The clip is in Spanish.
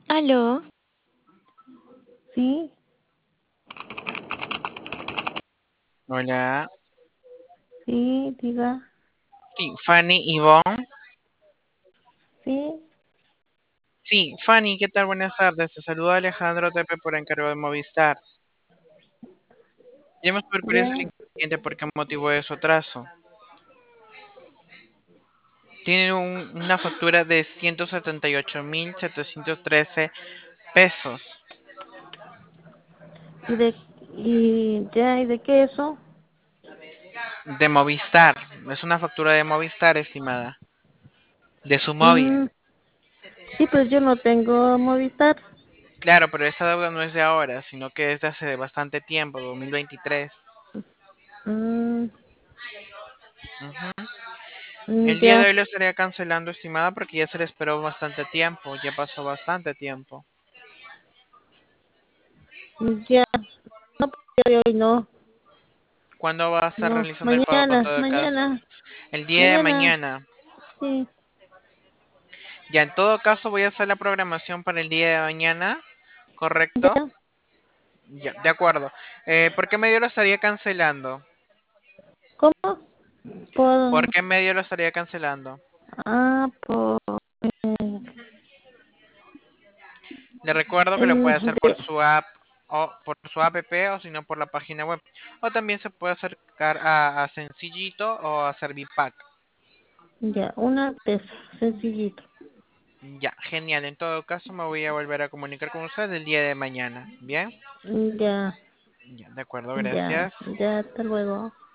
Aló, Sí, Hola, sí, diga, sí, Fanny y Yvonne. sí, Sí, Fanny, ¿qué tal? Buenas tardes. Te saluda Alejandro Tepe por encargo de Movistar. Queremos saber cuál es el ya, inconveniente, por qué motivo de su atraso. Tienen una factura de 178.713 pesos y de, y de qué eso. de Movistar. Es una factura de Movistar, estimada, de su móvil. Mm, sí, pues yo no tengo Movistar. Claro, pero esta deuda no es de ahora, sino que es de hace bastante tiempo, 2023. Mm, Ujú. mm, El día de ya, hoy lo estaría cancelando, estimada, porque ya se le esperó bastante tiempo, ya pasó bastante tiempo. ya, no, pues ya de hoy no, ¿Cuándo va a estar no, realizando el pago con mañana, todo el caso? mañana, El día de mañana, mañana. sí, Ya, en todo caso voy a hacer la programación para el día de mañana, ¿correcto? ya, Ya, de acuerdo. ¿Por qué medio lo estaría cancelando? ¿cómo? ¿Por Por, qué medio lo estaría cancelando? por, Le recuerdo que lo puede hacer por de, su app o por su app o si no por la página web. O también se puede acercar a Sencillito o a Servipack. ya, una vez, sencillito, Ya, genial. En todo caso, me voy a volver a comunicar con usted el día de mañana. ¿Bien? ya, Ya, de acuerdo, ya, gracias. ya, hasta luego.